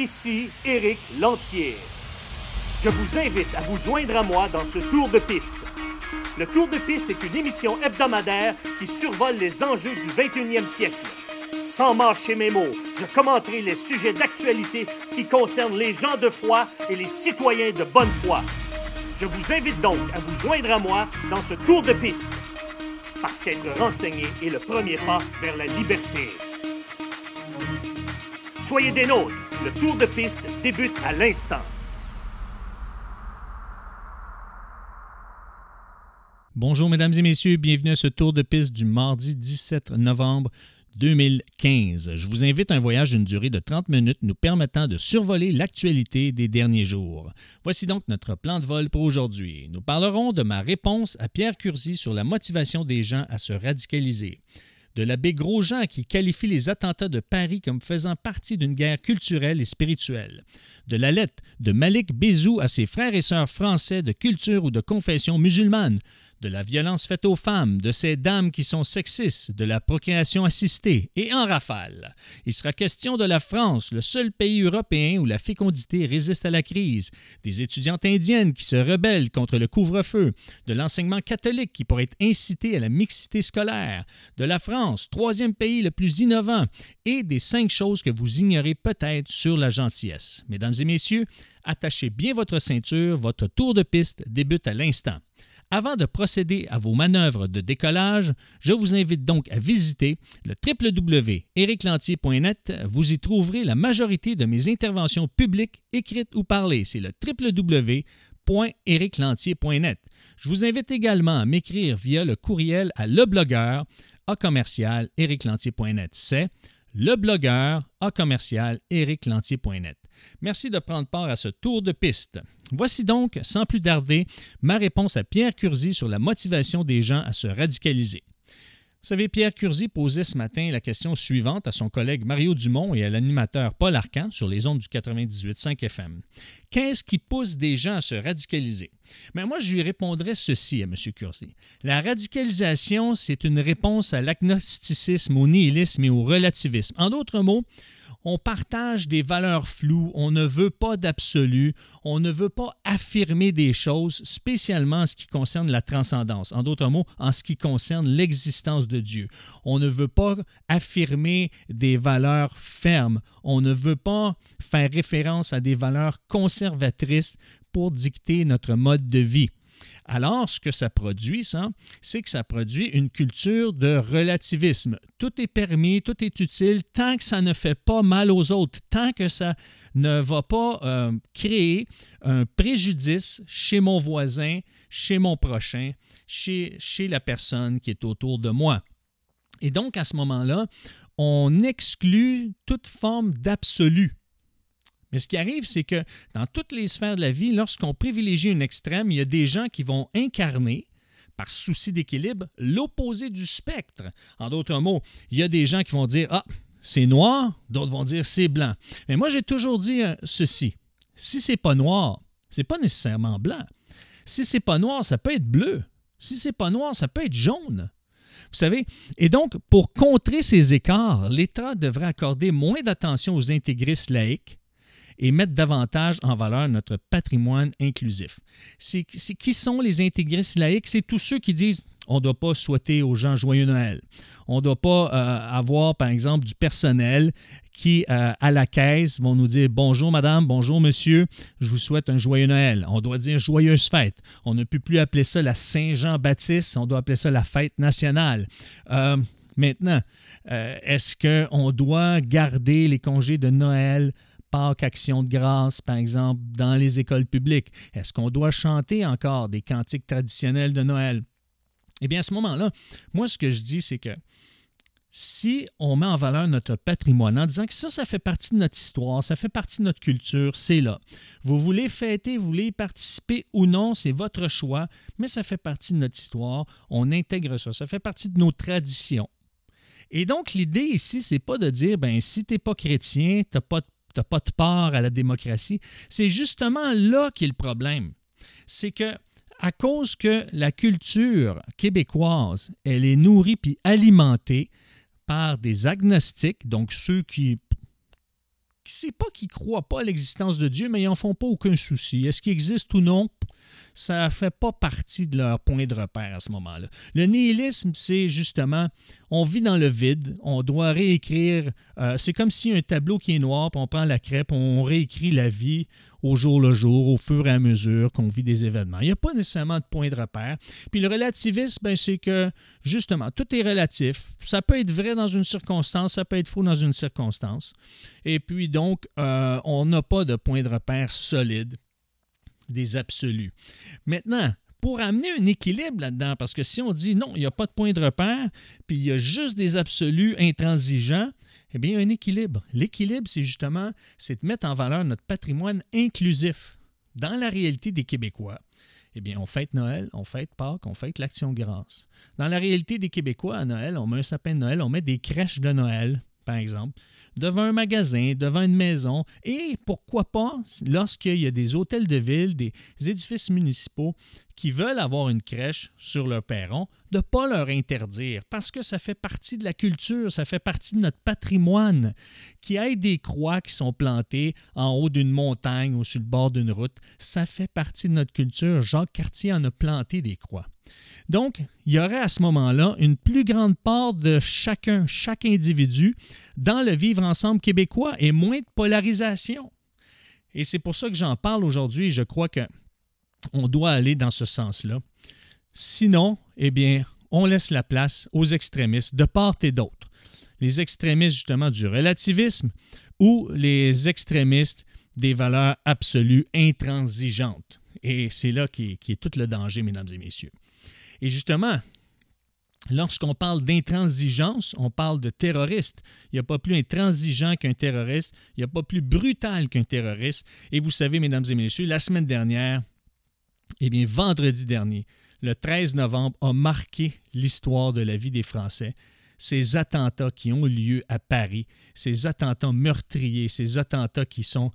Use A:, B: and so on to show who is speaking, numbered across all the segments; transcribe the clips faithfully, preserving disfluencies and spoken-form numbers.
A: Ici Éric Lantier. Je vous invite à vous joindre à moi dans ce tour de piste. Le Tour de piste est une émission hebdomadaire qui survole les enjeux du vingt et unième siècle. Sans mâcher mes mots, je commenterai les sujets d'actualité qui concernent les gens de foi et les citoyens de bonne foi. Je vous invite donc à vous joindre à moi dans ce tour de piste. Parce qu'être renseigné est le premier pas vers la liberté. Soyez des nôtres, le tour de piste débute à l'instant.
B: Bonjour mesdames et messieurs, bienvenue à ce tour de piste du mardi dix-sept novembre deux mille quinze. Je vous invite à un voyage d'une durée de trente minutes nous permettant de survoler l'actualité des derniers jours. Voici donc notre plan de vol pour aujourd'hui. Nous parlerons de ma réponse à Pierre Curzi sur la motivation des gens à se radicaliser, de l'abbé Grosjean qui qualifie les attentats de Paris comme faisant partie d'une guerre culturelle et spirituelle, de la lettre de Malik Bézou à ses frères et sœurs français de culture ou de confession musulmane, de la violence faite aux femmes, de ces dames qui sont sexistes, de la procréation assistée, et en rafale. Il sera question de la France, le seul pays européen où la fécondité résiste à la crise, des étudiantes indiennes qui se rebellent contre le couvre-feu, de l'enseignement catholique qui pourrait inciter à la mixité scolaire, de la France, troisième pays le plus innovant, et des cinq choses que vous ignorez peut-être sur la gentillesse. Mesdames et messieurs, attachez bien votre ceinture, votre tour de piste débute à l'instant. Avant de procéder à vos manœuvres de décollage, je vous invite donc à visiter le w w w point éric lantier point net. Vous y trouverez la majorité de mes interventions publiques, écrites ou parlées. C'est le w w w point éric lantier point net. Je vous invite également à m'écrire via le courriel à leblogueur à commercial éric lantier point net. C'est leblogueur à commercial éric lantier point net. Merci de prendre part à ce tour de piste. Voici donc, sans plus tarder, ma réponse à Pierre Curzi sur la motivation des gens à se radicaliser. Vous savez, Pierre Curzi posait ce matin la question suivante à son collègue Mario Dumont et à l'animateur Paul Arcan sur les ondes du quatre-vingt-dix-huit virgule cinq F M. Qu'est-ce qui pousse des gens à se radicaliser? Mais moi, je lui répondrais ceci à M. Curzi. La radicalisation, c'est une réponse à l'agnosticisme, au nihilisme et au relativisme. En d'autres mots, on partage des valeurs floues, on ne veut pas d'absolu, on ne veut pas affirmer des choses, spécialement en ce qui concerne la transcendance. En d'autres mots, en ce qui concerne l'existence de Dieu. On ne veut pas affirmer des valeurs fermes. On ne veut pas faire référence à des valeurs conservatrices pour dicter notre mode de vie. Alors, ce que ça produit, ça, c'est que ça produit une culture de relativisme. Tout est permis, tout est utile, tant que ça ne fait pas mal aux autres, tant que ça ne va pas euh, créer un préjudice chez mon voisin, chez mon prochain, chez, chez la personne qui est autour de moi. Et donc, à ce moment-là, on exclut toute forme d'absolu. Mais ce qui arrive, c'est que dans toutes les sphères de la vie, lorsqu'on privilégie un extrême, il y a des gens qui vont incarner, par souci d'équilibre, l'opposé du spectre. En d'autres mots, il y a des gens qui vont dire « Ah, c'est noir », d'autres vont dire « c'est blanc ». Mais moi, j'ai toujours dit euh, ceci. Si c'est pas noir, c'est pas nécessairement blanc. Si c'est pas noir, ça peut être bleu. Si c'est pas noir, ça peut être jaune. Vous savez, et donc, pour contrer ces écarts, l'État devrait accorder moins d'attention aux intégristes laïcs et mettre davantage en valeur notre patrimoine inclusif. C'est, c'est, qui sont les intégristes laïcs? C'est tous ceux qui disent on ne doit pas souhaiter aux gens joyeux Noël. On ne doit pas euh, avoir, par exemple, du personnel qui, euh, à la caisse, vont nous dire « Bonjour madame, bonjour monsieur, je vous souhaite un joyeux Noël ». On doit dire « Joyeuse fête ». On ne peut plus appeler ça la Saint-Jean-Baptiste, on doit appeler ça la fête nationale. Euh, maintenant, euh, est-ce qu'on doit garder les congés de Noël, Pâques, Action de grâce, par exemple, dans les écoles publiques? Est-ce qu'on doit chanter encore des cantiques traditionnels de Noël? Eh bien, à ce moment-là, moi, ce que je dis, c'est que si on met en valeur notre patrimoine en disant que ça, ça fait partie de notre histoire, ça fait partie de notre culture, c'est là. Vous voulez fêter, vous voulez y participer ou non, c'est votre choix, mais ça fait partie de notre histoire, on intègre ça, ça fait partie de nos traditions. Et donc, l'idée ici, c'est pas de dire, ben si tu n'es pas chrétien, tu n'as pas de tu n'as pas de part à la démocratie. C'est justement là qu'est le problème. C'est que à cause que la culture québécoise, elle est nourrie puis alimentée par des agnostiques, donc ceux qui c'est pas qu'ils ne croient pas à l'existence de Dieu, mais ils n'en font pas aucun souci. Est-ce qu'il existe ou non? Ça ne fait pas partie de leur point de repère à ce moment-là. Le nihilisme, c'est justement, on vit dans le vide, on doit réécrire, euh, c'est comme si un tableau qui est noir, puis on prend la craie, puis on réécrit la vie au jour le jour, au fur et à mesure qu'on vit des événements. Il n'y a pas nécessairement de point de repère. Puis le relativisme, ben, c'est que, justement, tout est relatif. Ça peut être vrai dans une circonstance, ça peut être faux dans une circonstance. Et puis donc, euh, on n'a pas de point de repère solide, des absolus. Maintenant, pour amener un équilibre là-dedans, parce que si on dit non, il n'y a pas de point de repère, puis il y a juste des absolus intransigeants, eh bien, il y a un équilibre. L'équilibre, c'est justement, c'est de mettre en valeur notre patrimoine inclusif. Dans la réalité des Québécois, eh bien, on fête Noël, on fête Pâques, on fête l'Action de grâce. Dans la réalité des Québécois, à Noël, on met un sapin de Noël, on met des crèches de Noël, par exemple, devant un magasin, devant une maison, et pourquoi pas, lorsqu'il y a des hôtels de ville, des édifices municipaux qui veulent avoir une crèche sur leur perron, de ne pas leur interdire, parce que ça fait partie de la culture, ça fait partie de notre patrimoine. Qu'il y ait des croix qui sont plantées en haut d'une montagne ou sur le bord d'une route, ça fait partie de notre culture. Jacques Cartier en a planté des croix. Donc, il y aurait à ce moment-là une plus grande part de chacun, chaque individu, dans le vivre ensemble québécois et moins de polarisation. Et c'est pour ça que j'en parle aujourd'hui. Je crois qu'on doit aller dans ce sens-là. Sinon, eh bien, on laisse la place aux extrémistes de part et d'autre. Les extrémistes, justement, du relativisme ou les extrémistes des valeurs absolues intransigeantes. Et c'est là qui est, qui est tout le danger, mesdames et messieurs. Et justement, lorsqu'on parle d'intransigeance, on parle de terroriste. Il n'y a pas plus intransigeant qu'un terroriste, il n'y a pas plus brutal qu'un terroriste. Et vous savez, mesdames et messieurs, la semaine dernière, eh bien, vendredi dernier, le treize novembre, a marqué l'histoire de la vie des Français. Ces attentats qui ont lieu à Paris, ces attentats meurtriers, ces attentats qui sont,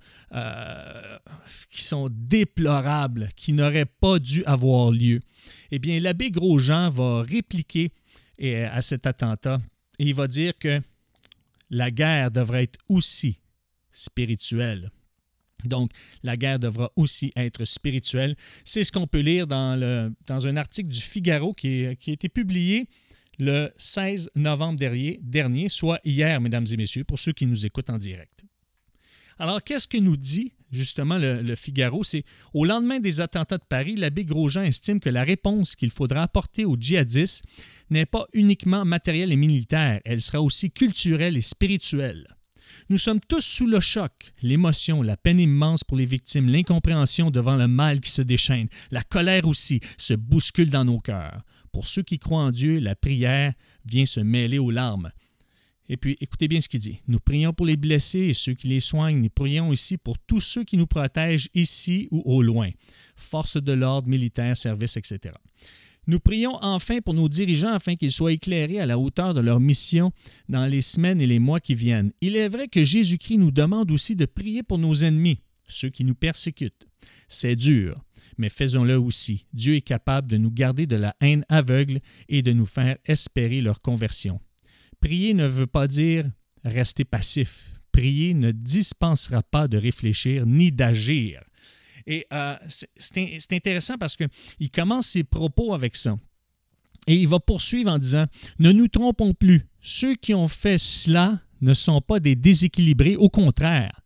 B: euh, qui sont déplorables, qui n'auraient pas dû avoir lieu. Eh bien, l'abbé Grosjean va répliquer eh, à cet attentat et il va dire que la guerre devrait être aussi spirituelle. Donc, la guerre devra aussi être spirituelle. C'est ce qu'on peut lire dans, le, dans un article du Figaro qui, est, qui a été publié le seize novembre dernier, dernier, soit hier, mesdames et messieurs, pour ceux qui nous écoutent en direct. Alors, qu'est-ce que nous dit justement le, le Figaro? C'est au lendemain des attentats de Paris, l'abbé Grosjean estime que la réponse qu'il faudra apporter aux djihadistes n'est pas uniquement matérielle et militaire, elle sera aussi culturelle et spirituelle. Nous sommes tous sous le choc, l'émotion, la peine immense pour les victimes, l'incompréhension devant le mal qui se déchaîne, la colère aussi se bouscule dans nos cœurs. Pour ceux qui croient en Dieu, la prière vient se mêler aux larmes. Et puis, écoutez bien ce qu'il dit. Nous prions pour les blessés et ceux qui les soignent. Nous prions aussi pour tous ceux qui nous protègent ici ou au loin. Forces de l'ordre, militaires, services, et cetera. Nous prions enfin pour nos dirigeants afin qu'ils soient éclairés à la hauteur de leur mission dans les semaines et les mois qui viennent. Il est vrai que Jésus-Christ nous demande aussi de prier pour nos ennemis, ceux qui nous persécutent. C'est dur, mais faisons-le aussi. Dieu est capable de nous garder de la haine aveugle et de nous faire espérer leur conversion. Prier ne veut pas dire rester passif. Prier ne dispensera pas de réfléchir ni d'agir. Et euh, c'est, c'est intéressant parce qu'il commence ses propos avec ça. Et il va poursuivre en disant « Ne nous trompons plus, ceux qui ont fait cela ne sont pas des déséquilibrés, au contraire.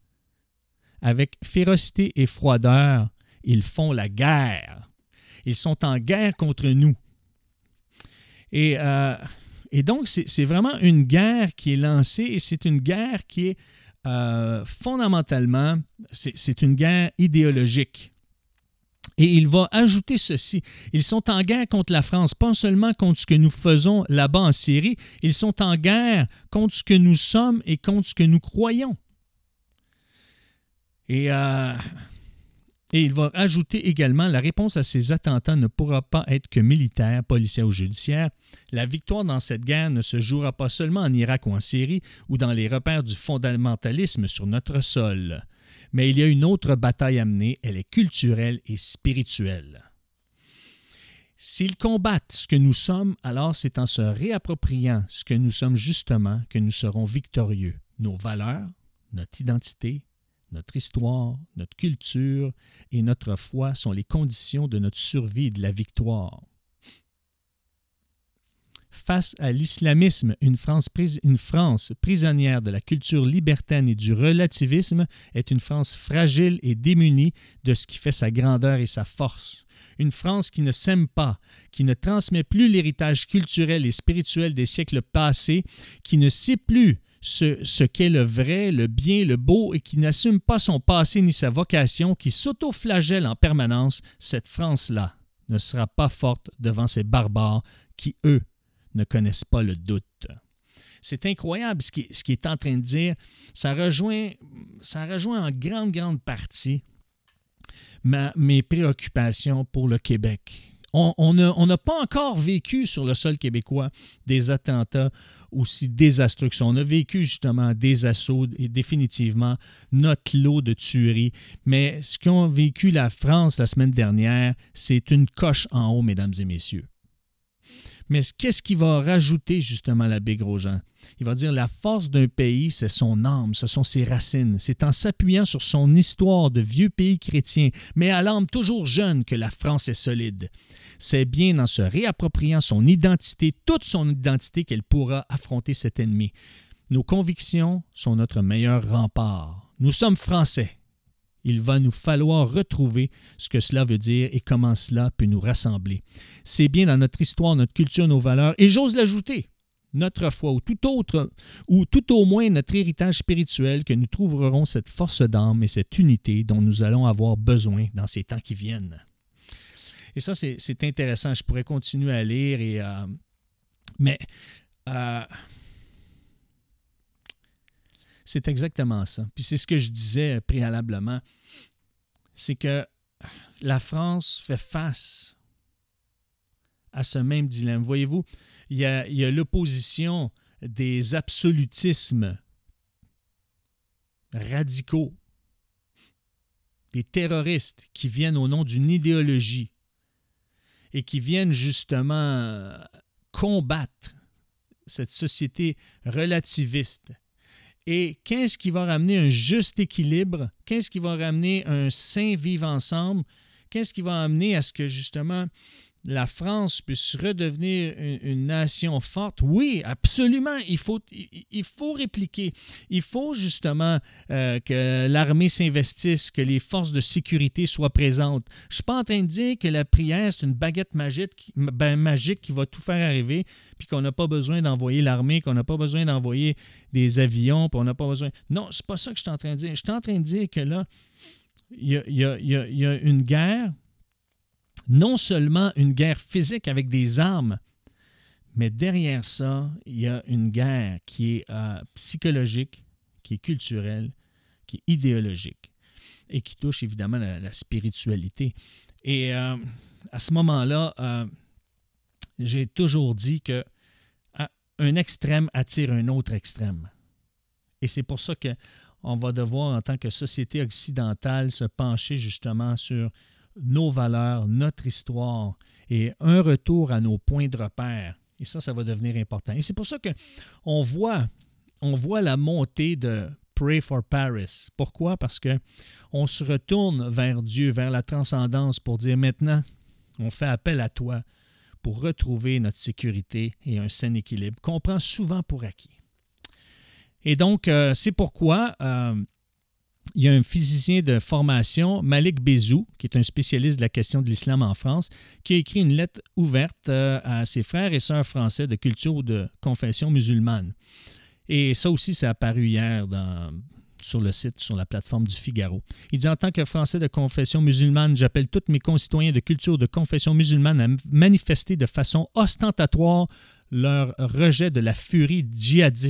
B: Avec férocité et froideur, ils font la guerre. Ils sont en guerre contre nous. » Et, euh, et donc, c'est, c'est vraiment une guerre qui est lancée et c'est une guerre qui est Euh, fondamentalement, c'est, c'est une guerre idéologique. Et il va ajouter ceci. Ils sont en guerre contre la France, pas seulement contre ce que nous faisons là-bas en Syrie, ils sont en guerre contre ce que nous sommes et contre ce que nous croyons. Et, euh, et il va ajouter également, la réponse à ces attentats ne pourra pas être que militaire, policière ou judiciaire. La victoire dans cette guerre ne se jouera pas seulement en Irak ou en Syrie ou dans les repères du fondamentalisme sur notre sol. Mais il y a une autre bataille à mener, elle est culturelle et spirituelle. S'ils combattent ce que nous sommes, alors c'est en se réappropriant ce que nous sommes justement que nous serons victorieux. Nos valeurs, notre identité, notre histoire, notre culture et notre foi sont les conditions de notre survie et de la victoire. Face à l'islamisme, une France, pris- une France prisonnière de la culture libertaine et du relativisme est une France fragile et démunie de ce qui fait sa grandeur et sa force. Une France qui ne s'aime pas, qui ne transmet plus l'héritage culturel et spirituel des siècles passés, qui ne sait plus ce, ce qu'est le vrai, le bien, le beau et qui n'assume pas son passé ni sa vocation, qui s'auto-flagelle en permanence, cette France-là ne sera pas forte devant ces barbares qui, eux, ne connaissent pas le doute. C'est incroyable ce qu'il ce qui est en train de dire. Ça rejoint, ça rejoint en grande, grande partie ma, mes préoccupations pour le Québec. On n'a on pas encore vécu sur le sol québécois des attentats aussi désastreux que ça. On a vécu justement des assauts et définitivement notre lot de tueries. Mais ce qu'ont vécu la France la semaine dernière, c'est une coche en haut, mesdames et messieurs. Mais qu'est-ce qu'il va rajouter justement l'abbé Grosjean? Il va dire la force d'un pays, c'est son âme, ce sont ses racines. C'est en s'appuyant sur son histoire de vieux pays chrétiens, mais à l'âme toujours jeune, que la France est solide. C'est bien en se réappropriant son identité, toute son identité, qu'elle pourra affronter cet ennemi. Nos convictions sont notre meilleur rempart. Nous sommes Français. Il va nous falloir retrouver ce que cela veut dire et comment cela peut nous rassembler. C'est bien dans notre histoire, notre culture, nos valeurs, et j'ose l'ajouter, notre foi ou tout autre, ou tout au moins notre héritage spirituel, que nous trouverons cette force d'âme et cette unité dont nous allons avoir besoin dans ces temps qui viennent. Et ça, c'est, c'est intéressant. Je pourrais continuer à lire, et, euh, mais euh, c'est exactement ça. Puis c'est ce que je disais préalablement, c'est que la France fait face à ce même dilemme. Voyez-vous, il y a, il y a l'opposition des absolutismes radicaux, des terroristes qui viennent au nom d'une idéologie et qui viennent justement combattre cette société relativiste. Et qu'est-ce qui va ramener un juste équilibre? Qu'est-ce qui va ramener un sain vivre ensemble? Qu'est-ce qui va amener à ce que, justement, la France puisse redevenir une, une nation forte? Oui, absolument, il faut, il, il faut répliquer. Il faut, justement, euh, que l'armée s'investisse, que les forces de sécurité soient présentes. Je ne suis pas en train de dire que la prière, c'est une baguette magique, ben, magique qui va tout faire arriver, puis qu'on n'a pas besoin d'envoyer l'armée, qu'on n'a pas besoin d'envoyer des avions, puis on n'a pas besoin... Non, c'est pas ça que je suis en train de dire. Je suis en train de dire que là, il y a, il y a, il y a, il y a une guerre, non seulement une guerre physique avec des armes, mais derrière ça, il y a une guerre qui est euh, psychologique, qui est culturelle, qui est idéologique et qui touche évidemment la, la spiritualité. Et euh, à ce moment-là, euh, j'ai toujours dit que euh, un extrême attire un autre extrême. Et c'est pour ça qu'on va devoir, en tant que société occidentale, se pencher justement sur nos valeurs, notre histoire et un retour à nos points de repère. Et ça, ça va devenir important. Et c'est pour ça qu'on voit, on voit la montée de Pray for Paris. Pourquoi? Parce qu'on se retourne vers Dieu, vers la transcendance pour dire maintenant, on fait appel à toi pour retrouver notre sécurité et un sain équilibre qu'on prend souvent pour acquis. Et donc, euh, c'est pourquoi... Euh, il y a un physicien de formation, Malik Bézou, qui est un spécialiste de la question de l'islam en France, qui a écrit une lettre ouverte à ses frères et sœurs français de culture ou de confession musulmane. Et ça aussi, ça a apparu hier dans, sur le site, sur la plateforme du Figaro. Il dit « En tant que Français de confession musulmane, j'appelle tous mes concitoyens de culture de confession musulmane à manifester de façon ostentatoire leur rejet de la furie djihadiste. »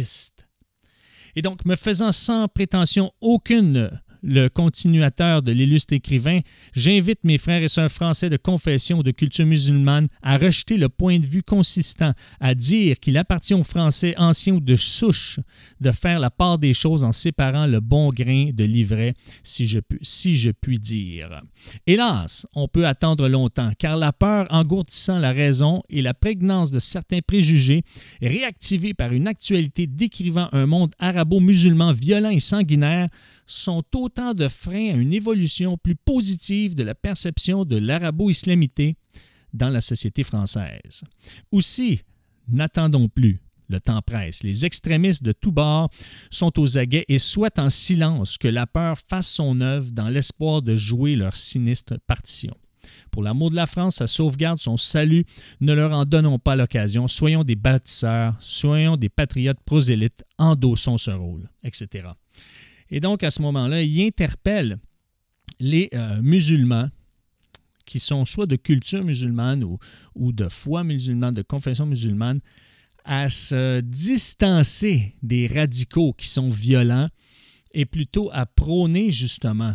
B: Et donc, me faisant sans prétention aucune le continuateur de l'illustre écrivain, j'invite mes frères et sœurs français de confession ou de culture musulmane à rejeter le point de vue consistant à dire qu'il appartient aux Français anciens ou de souche de faire la part des choses en séparant le bon grain de l'ivraie, si je, pu, si je puis dire. Hélas, on peut attendre longtemps, car la peur engourdissant la raison et la prégnance de certains préjugés, réactivés par une actualité décrivant un monde arabo-musulman violent et sanguinaire, sont autant de freins à une évolution plus positive de la perception de l'arabo-islamité dans la société française. Aussi, n'attendons plus. Le temps presse. Les extrémistes de tous bords sont aux aguets et souhaitent en silence que la peur fasse son œuvre dans l'espoir de jouer leur sinistre partition. Pour l'amour de la France, sa sauvegarde, son salut, ne leur en donnons pas l'occasion. Soyons des bâtisseurs, soyons des patriotes prosélytes, endossons ce rôle, et cetera. Et donc, à ce moment-là, il interpelle les euh, musulmans qui sont soit de culture musulmane ou, ou de foi musulmane, de confession musulmane, à se distancer des radicaux qui sont violents et plutôt à prôner justement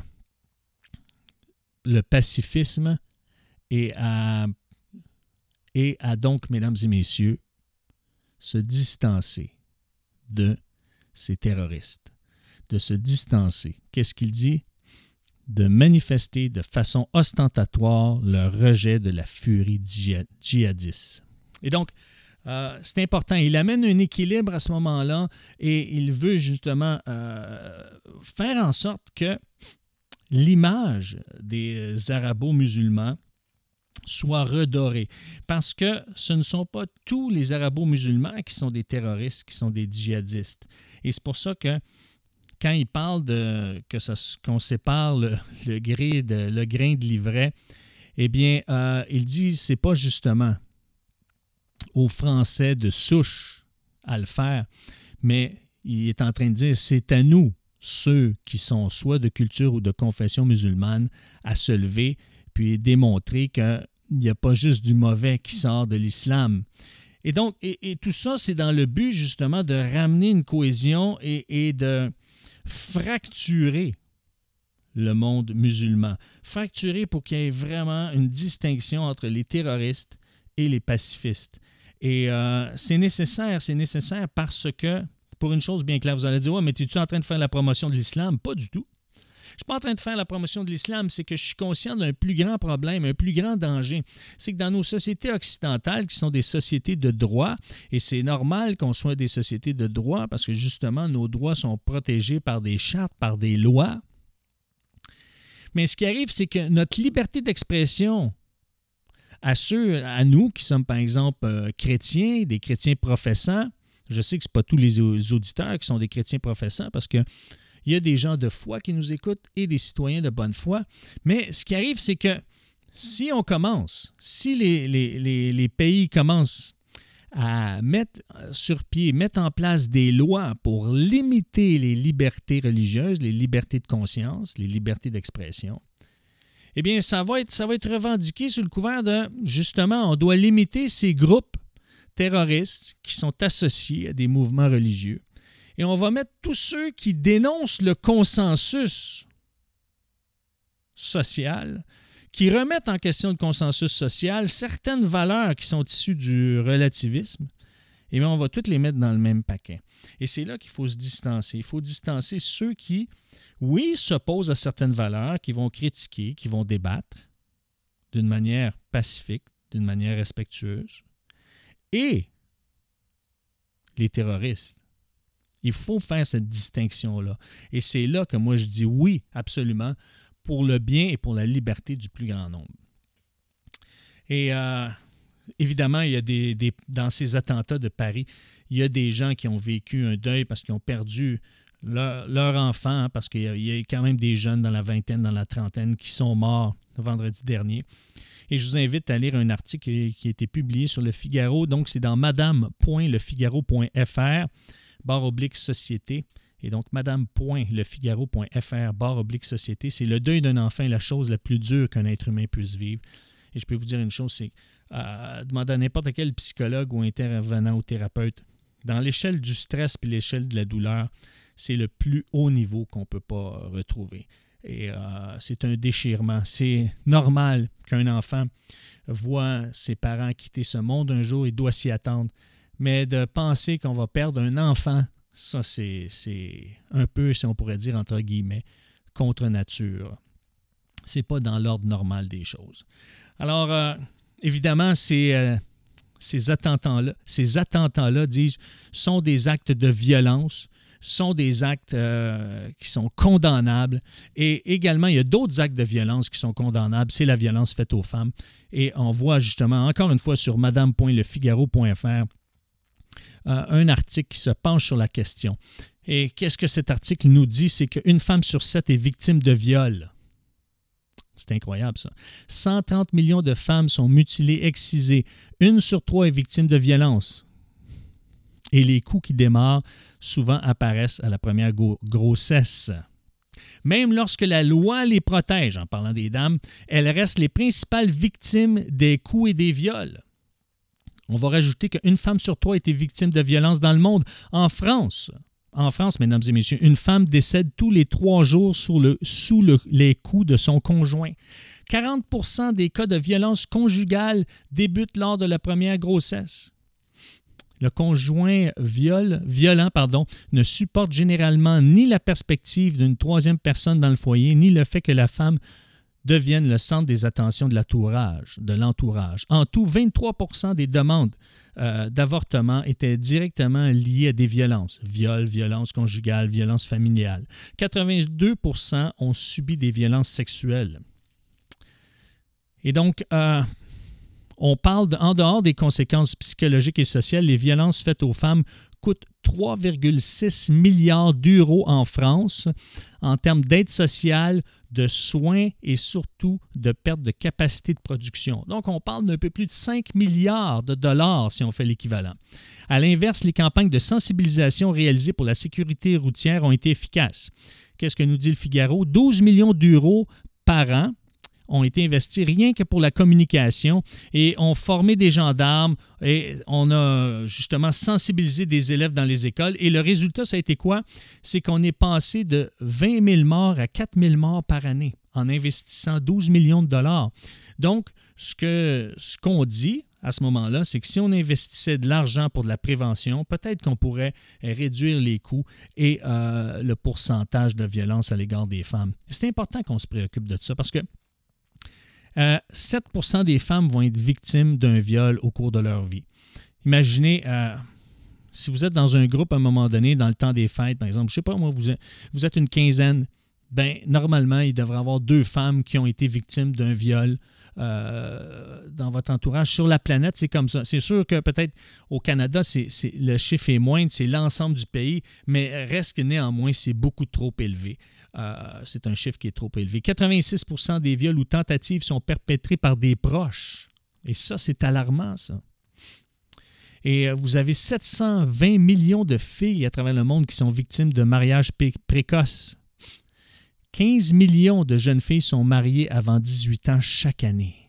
B: le pacifisme et à, et à donc, mesdames et messieurs, se distancer de ces terroristes, de se distancer. Qu'est-ce qu'il dit? De manifester de façon ostentatoire leur rejet de la furie djihadiste. Et donc, Euh, c'est important. Il amène un équilibre à ce moment-là et il veut justement euh, faire en sorte que l'image des arabo-musulmans soit redorée. Parce que ce ne sont pas tous les arabo-musulmans qui sont des terroristes, qui sont des djihadistes. Et c'est pour ça que quand il parle de que ça, qu'on sépare le, le, gré de, le grain de l'ivraie, eh bien, euh, il dit c'est pas justement aux Français de souche à le faire, mais il est en train de dire c'est à nous, ceux qui sont soit de culture ou de confession musulmane, à se lever puis démontrer qu'il n'y a pas juste du mauvais qui sort de l'islam. Et donc, et, et tout ça, c'est dans le but justement de ramener une cohésion et, et de fracturer le monde musulman. Fracturer pour qu'il y ait vraiment une distinction entre les terroristes et les pacifistes. Et euh, c'est nécessaire, c'est nécessaire parce que, pour une chose bien claire, vous allez dire, ouais, mais es-tu en train de faire la promotion de l'islam? Pas du tout. Je ne suis pas en train de faire la promotion de l'islam, c'est que je suis conscient d'un plus grand problème, un plus grand danger. C'est que dans nos sociétés occidentales, qui sont des sociétés de droit, et c'est normal qu'on soit des sociétés de droit parce que justement, nos droits sont protégés par des chartes, par des lois. Mais ce qui arrive, c'est que notre liberté d'expression, à ceux, à nous qui sommes par exemple euh, chrétiens, des chrétiens professants, je sais que ce n'est pas tous les auditeurs qui sont des chrétiens professants parce qu'il y a des gens de foi qui nous écoutent et des citoyens de bonne foi, mais ce qui arrive, c'est que si on commence, si les, les, les, les pays commencent à mettre sur pied, mettre en place des lois pour limiter les libertés religieuses, les libertés de conscience, les libertés d'expression, eh bien, ça va être, ça va être revendiqué sous le couvert de, justement, on doit limiter ces groupes terroristes qui sont associés à des mouvements religieux. Et on va mettre tous ceux qui dénoncent le consensus social, qui remettent en question le consensus social, certaines valeurs qui sont issues du relativisme, eh bien, on va toutes les mettre dans le même paquet. Et c'est là qu'il faut se distancer. Il faut distancer ceux qui, oui, s'opposent à certaines valeurs, qui vont critiquer, qui vont débattre d'une manière pacifique, d'une manière respectueuse, et les terroristes. Il faut faire cette distinction-là. Et c'est là que moi je dis oui, absolument, pour le bien et pour la liberté du plus grand nombre. Et euh, évidemment, il y a des, des, dans ces attentats de Paris, il y a des gens qui ont vécu un deuil parce qu'ils ont perdu leur, leur enfant, hein, parce qu'il y a, il y a quand même des jeunes dans la vingtaine, dans la trentaine, qui sont morts vendredi dernier. Et je vous invite à lire un article qui, qui a été publié sur Le Figaro. Donc, c'est dans madame point le figaro point f r, barre oblique société. Et donc, madame point le figaro point f r, barre oblique société. C'est le deuil d'un enfant, la chose la plus dure qu'un être humain puisse vivre. Et je peux vous dire une chose, c'est euh, demander à n'importe quel psychologue ou intervenant ou thérapeute, dans l'échelle du stress et l'échelle de la douleur, c'est le plus haut niveau qu'on ne peut pas retrouver. Et euh, c'est un déchirement. C'est normal qu'un enfant voit ses parents quitter ce monde un jour, il doit s'y attendre. Mais de penser qu'on va perdre un enfant, ça, c'est, c'est un peu, si on pourrait dire, entre guillemets, contre nature. C'est pas dans l'ordre normal des choses. Alors, euh, évidemment, ces, euh, ces attentats-là, ces attentats-là, dis-je, sont des actes de violence, sont des actes euh, qui sont condamnables. Et également, il y a d'autres actes de violence qui sont condamnables. C'est la violence faite aux femmes. Et on voit justement, encore une fois, sur madame point le figaro point f r, euh, un article qui se penche sur la question. Et qu'est-ce que cet article nous dit? C'est qu'une femme sur sept est victime de viol. C'est incroyable, ça. cent trente millions de femmes sont mutilées, excisées. Une sur trois est victime de violence. Et les coups qui démarrent souvent apparaissent à la première go- grossesse. Même lorsque la loi les protège, en parlant des dames, elles restent les principales victimes des coups et des viols. On va rajouter qu'une femme sur trois a été victime de violence dans le monde. En France, en France, mesdames et messieurs, une femme décède tous les trois jours sous, le, sous le, les coups de son conjoint. quarante pour cent des cas de violence conjugale débutent lors de la première grossesse. Le conjoint viol, violent pardon, ne supporte généralement ni la perspective d'une troisième personne dans le foyer, ni le fait que la femme devienne le centre des attentions de l'entourage. De l'entourage. En tout, vingt-trois pour cent des demandes euh, d'avortement étaient directement liées à des violences. Viol, violence conjugale, violence familiale. quatre-vingt-deux pour cent ont subi des violences sexuelles. Et donc, euh, on parle, de, en dehors des conséquences psychologiques et sociales, les violences faites aux femmes coûtent trois virgule six milliards d'euros en France en termes d'aide sociale, de soins et surtout de perte de capacité de production. Donc, on parle d'un peu plus de cinq milliards de dollars si on fait l'équivalent. À l'inverse, les campagnes de sensibilisation réalisées pour la sécurité routière ont été efficaces. Qu'est-ce que nous dit le Figaro? douze millions d'euros par an ont été investis rien que pour la communication et ont formé des gendarmes et on a justement sensibilisé des élèves dans les écoles. Et le résultat, ça a été quoi? C'est qu'on est passé de vingt mille morts à quatre mille morts par année en investissant douze millions de dollars. Donc, ce, que, ce qu'on dit à ce moment-là, c'est que si on investissait de l'argent pour de la prévention, peut-être qu'on pourrait réduire les coûts et euh, le pourcentage de violence à l'égard des femmes. C'est important qu'on se préoccupe de ça parce que Euh, sept pour cent des femmes vont être victimes d'un viol au cours de leur vie. Imaginez, euh, si vous êtes dans un groupe à un moment donné, dans le temps des fêtes, par exemple, je ne sais pas, moi, vous êtes, vous êtes une quinzaine, bien, normalement, il devrait y avoir deux femmes qui ont été victimes d'un viol euh, dans votre entourage. Sur la planète, c'est comme ça. C'est sûr que peut-être au Canada, c'est, c'est, le chiffre est moindre, c'est l'ensemble du pays, mais reste que néanmoins, c'est beaucoup trop élevé. Euh, c'est un chiffre qui est trop élevé. quatre-vingt-six pour cent des viols ou tentatives sont perpétrés par des proches. Et ça, c'est alarmant, ça. Et euh, vous avez sept cent vingt millions de filles à travers le monde qui sont victimes de mariages p- précoces. quinze millions de jeunes filles sont mariées avant dix-huit ans chaque année.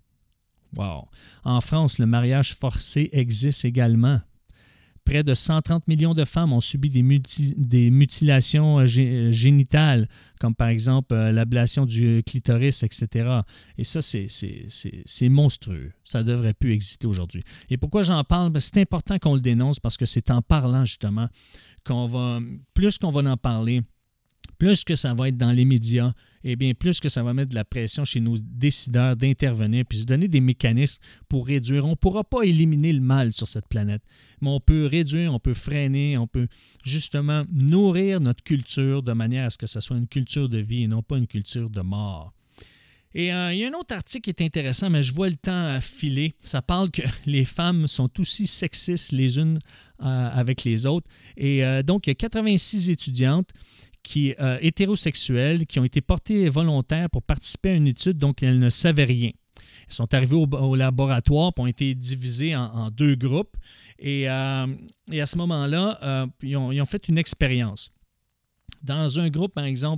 B: Wow! En France, le mariage forcé existe également. Près de cent trente millions de femmes ont subi des, muti- des mutilations euh, gé- génitales, comme par exemple euh, l'ablation du clitoris, et cetera. Et ça, c'est, c'est, c'est, c'est monstrueux. Ça ne devrait plus exister aujourd'hui. Et pourquoi j'en parle? Ben, c'est important qu'on le dénonce parce que c'est en parlant justement qu'on va, plus qu'on va en parler, plus que ça va être dans les médias, eh bien, plus que ça va mettre de la pression chez nos décideurs d'intervenir puis se donner des mécanismes pour réduire. On ne pourra pas éliminer le mal sur cette planète, mais on peut réduire, on peut freiner, on peut justement nourrir notre culture de manière à ce que ce soit une culture de vie et non pas une culture de mort. Et euh, il y a un autre article qui est intéressant, mais je vois le temps filer. Ça parle que les femmes sont aussi sexistes les unes euh, avec les autres. Et euh, donc, il y a quatre-vingt-six étudiantes qui, euh, hétérosexuelles qui ont été portées volontaires pour participer à une étude dont elles ne savaient rien. Elles sont arrivées au, au laboratoire et ont été divisées en, en deux groupes. Et, euh, et à ce moment-là, euh, ils, ont, ils ont fait une expérience. Dans un groupe, par exemple,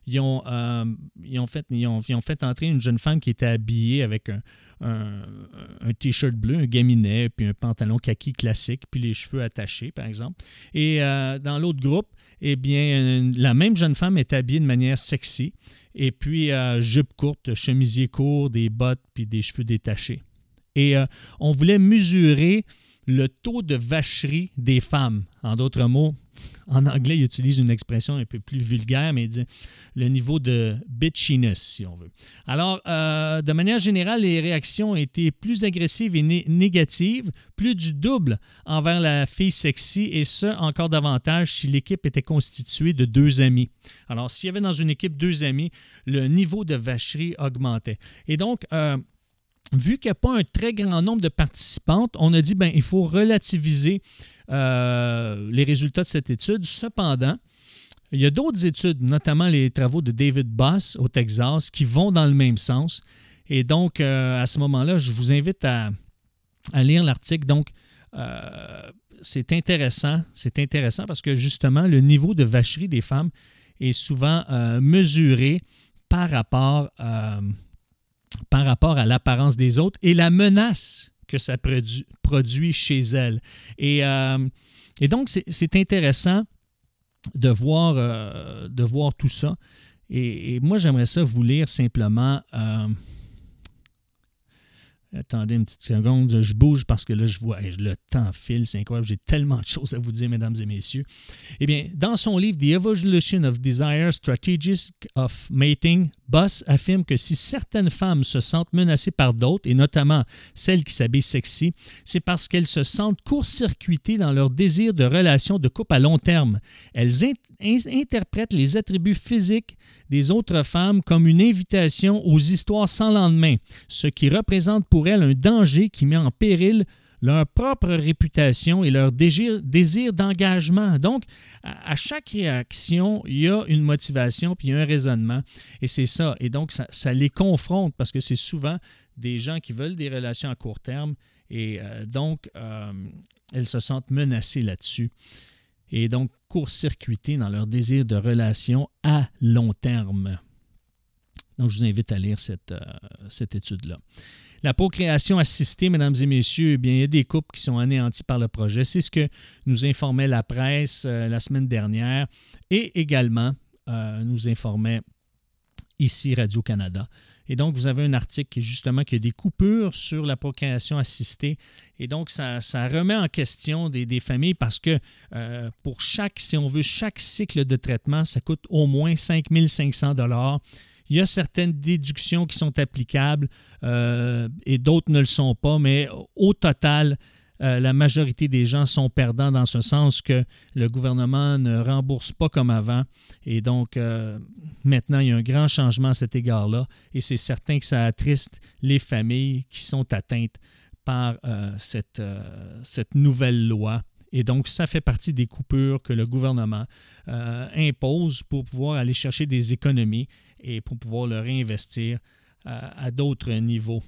B: ils ont, euh, ils, ont fait, ils, ont, ils ont fait entrer une jeune femme qui était habillée avec un, un, un T-shirt bleu, un gaminet, puis un pantalon kaki classique, puis les cheveux attachés, par exemple. Et euh, dans l'autre groupe, eh bien, la même jeune femme est habillée de manière sexy, et puis euh, jupe courte, chemisier court, des bottes, puis des cheveux détachés. Et euh, on voulait mesurer le taux de vacherie des femmes. En d'autres mots, en anglais, ils utilisent une expression un peu plus vulgaire, mais ils disent le niveau de bitchiness, si on veut. Alors, euh, de manière générale, les réactions étaient plus agressives et né- négatives, plus du double envers la fille sexy, et ce, encore davantage si l'équipe était constituée de deux amis. Alors, s'il y avait dans une équipe deux amis, le niveau de vacherie augmentait. Et donc, euh, vu qu'il n'y a pas un très grand nombre de participantes, on a dit ben il faut relativiser euh, les résultats de cette étude. Cependant, il y a d'autres études, notamment les travaux de David Boss au Texas, qui vont dans le même sens. Et donc, euh, à ce moment-là, je vous invite à, à lire l'article. Donc, euh, c'est intéressant. C'est intéressant parce que justement, le niveau de vacherie des femmes est souvent euh, mesuré par rapport à... par rapport à l'apparence des autres et la menace que ça produ- produit chez elles. Et, euh, et donc, c'est, c'est intéressant de voir, euh, de voir tout ça. Et, et moi, j'aimerais ça vous lire simplement... Euh, Attendez une petite seconde, je bouge parce que là, je vois, le temps file, c'est incroyable, j'ai tellement de choses à vous dire, mesdames et messieurs. Eh bien, dans son livre « The Evolution of Desire, Strategies of Mating », Boss affirme que si certaines femmes se sentent menacées par d'autres, et notamment celles qui s'habillent sexy, c'est parce qu'elles se sentent court-circuitées dans leur désir de relation de couple à long terme. Elles in- in- interprètent les attributs physiques des autres femmes comme une invitation aux histoires sans lendemain, ce qui représente pour elles un danger qui met en péril leur propre réputation et leur désir, désir d'engagement. Donc, à, à chaque réaction, il y a une motivation puis il y a un raisonnement. Et c'est ça. Et donc, ça, ça les confronte parce que c'est souvent des gens qui veulent des relations à court terme et euh, donc, euh, elles se sentent menacées là-dessus. Et donc, court-circuitées dans leur désir de relation à long terme. Donc, je vous invite à lire cette, euh, cette étude-là. La procréation assistée, mesdames et messieurs, eh bien, il y a des couples qui sont anéantis par le projet. C'est ce que nous informait la presse euh, la semaine dernière et également euh, nous informait ici Radio-Canada. Et donc, vous avez un article qui justement qui a des coupures sur la procréation assistée. Et donc, ça, ça remet en question des, des familles parce que euh, pour chaque, si on veut, chaque cycle de traitement, ça coûte au moins cinq mille cinq cents dollars. Il y a certaines déductions qui sont applicables euh, et d'autres ne le sont pas, mais au total, euh, la majorité des gens sont perdants dans ce sens que le gouvernement ne rembourse pas comme avant. Et donc, euh, maintenant, il y a un grand changement à cet égard-là et c'est certain que ça attriste les familles qui sont atteintes par euh, cette, euh, cette nouvelle loi. Et donc, ça fait partie des coupures que le gouvernement euh, impose pour pouvoir aller chercher des économies et pour pouvoir le réinvestir euh, à d'autres niveaux.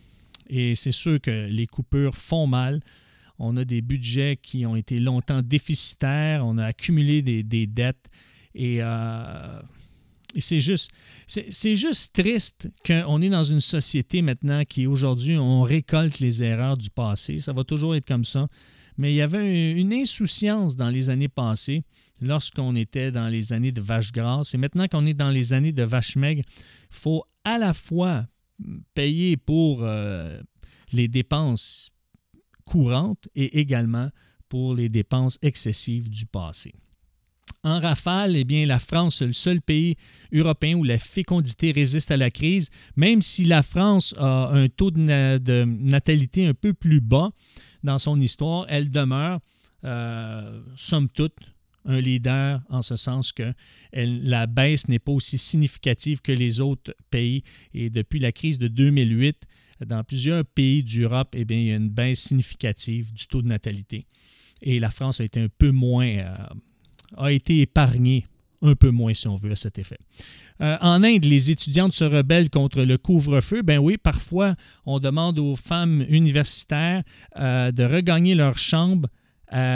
B: Et c'est sûr que les coupures font mal. On a des budgets qui ont été longtemps déficitaires. On a accumulé des, des dettes. Et, euh, et c'est juste, c'est, c'est juste triste qu'on est dans une société maintenant qui, aujourd'hui, on récolte les erreurs du passé. Ça va toujours être comme ça. Mais il y avait une insouciance dans les années passées, lorsqu'on était dans les années de vache grasse. Et maintenant qu'on est dans les années de vache maigre, il faut à la fois payer pour euh, les dépenses courantes et également pour les dépenses excessives du passé. En rafale, eh bien, la France est le seul pays européen où la fécondité résiste à la crise, même si la France a un taux de, na- de natalité un peu plus bas dans son histoire, elle demeure, euh, somme toute, un leader en ce sens que elle, la baisse n'est pas aussi significative que les autres pays. Et depuis la crise de deux mille huit, dans plusieurs pays d'Europe, eh bien, il y a une baisse significative du taux de natalité. Et la France a été un peu moins, euh, a été épargnée un peu moins, si on veut, à cet effet. Euh, en Inde, les étudiantes se rebellent contre le couvre-feu. Ben oui, parfois, on demande aux femmes universitaires euh, de regagner leur chambre euh,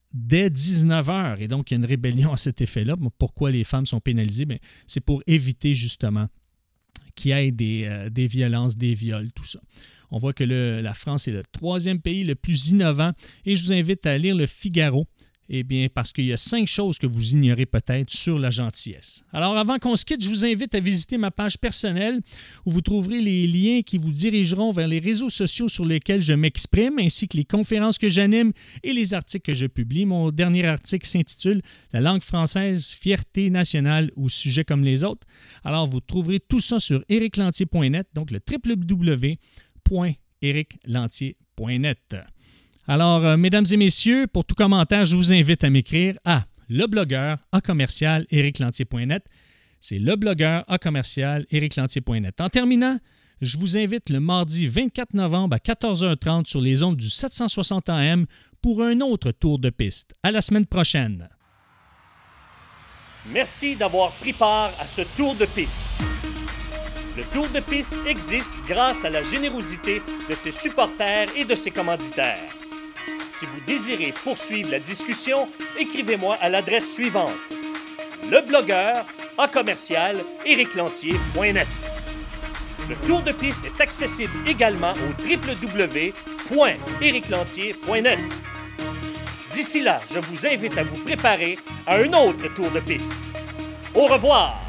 B: dès dix-neuf heures. Et donc, il y a une rébellion à cet effet-là. Pourquoi les femmes sont pénalisées? Bien, c'est pour éviter justement qu'il y ait des, euh, des violences, des viols, tout ça. On voit que le, la France est le troisième pays le plus innovant. Et je vous invite à lire le Figaro. Eh bien, parce qu'il y a cinq choses que vous ignorez peut-être sur la gentillesse. Alors, avant qu'on se quitte, je vous invite à visiter ma page personnelle où vous trouverez les liens qui vous dirigeront vers les réseaux sociaux sur lesquels je m'exprime, ainsi que les conférences que j'anime et les articles que je publie. Mon dernier article s'intitule « La langue française, fierté nationale ou sujet comme les autres ». Alors, vous trouverez tout ça sur éric lantier point net, donc le w w w point éric lantier point net. Alors, euh, mesdames et messieurs, pour tout commentaire, je vous invite à m'écrire à leblogueur à commercial éric lantier point net. C'est leblogueur à commercial éric lantier point net. En terminant, je vous invite le mardi vingt-quatre novembre à quatorze heures trente sur les ondes du sept cent soixante A M pour un autre tour de piste. À la semaine prochaine.
A: Merci d'avoir pris part à ce tour de piste. Le tour de piste existe grâce à la générosité de ses supporters et de ses commanditaires. Si vous désirez poursuivre la discussion, écrivez-moi à l'adresse suivante: leblogueur à commercial éric lantier point net. Le tour de piste est accessible également au w w w point éric lantier point net. D'ici là, je vous invite à vous préparer à un autre tour de piste. Au revoir!